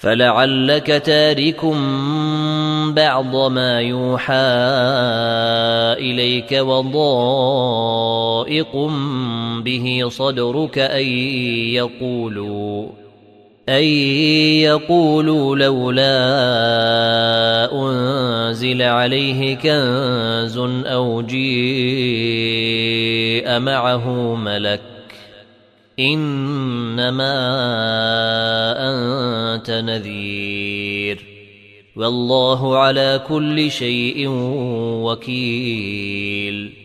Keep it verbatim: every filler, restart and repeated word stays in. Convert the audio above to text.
فلعلك تارك بعض ما يوحى إليك وضائق به صدرك أن يقولوا أن يقولوا لولا أنزل عليه كنز أو جيء معه ملك إنما أنت نذير والله على كل شيء وكيل.